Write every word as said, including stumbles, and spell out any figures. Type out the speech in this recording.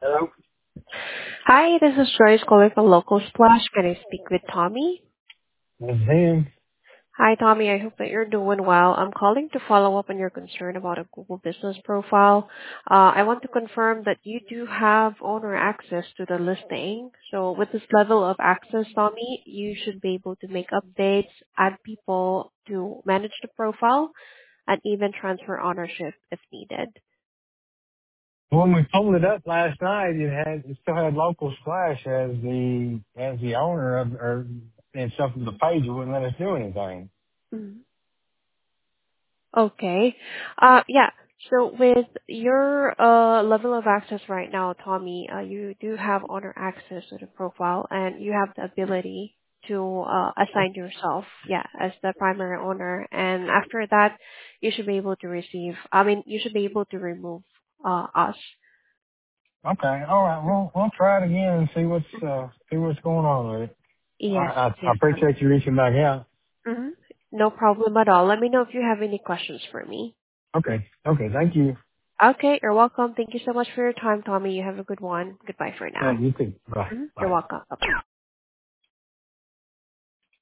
Hello? Hi, this is Joyce calling from Local Splash. Can I speak with Tommy? This is him. Hi, Tommy. I hope that you're doing well. I'm calling to follow up on your concern about a Google business profile. Uh, I want to confirm that you do have owner access to the listing. So with this level of access, Tommy, you should be able to make updates, add people to manage the profile, and even transfer ownership if needed. When we pulled it up last night, it had it still had Local Splash as the as the owner of or and stuff of the page. It wouldn't let us do anything. Mhm. Okay. Uh, yeah. So with your uh, level of access right now, Tommy, uh, you do have owner access to the profile, and you have the ability to uh, assign yourself, yeah, as the primary owner. And after that, you should be able to receive. I mean, you should be able to remove uh, us. Okay, all right. We'll we'll try it again and see what's uh see what's going on with it. I Yes, I, I yes, Tommy. appreciate you reaching back out. hmm No problem at all. Let me know if you have any questions for me. Okay, okay. Thank you. Okay, you're welcome. Thank you so much for your time, Tommy. You have a good one. Goodbye for Yeah, now. you too. Bye. Mhm. You're Bye. welcome. Bye-bye.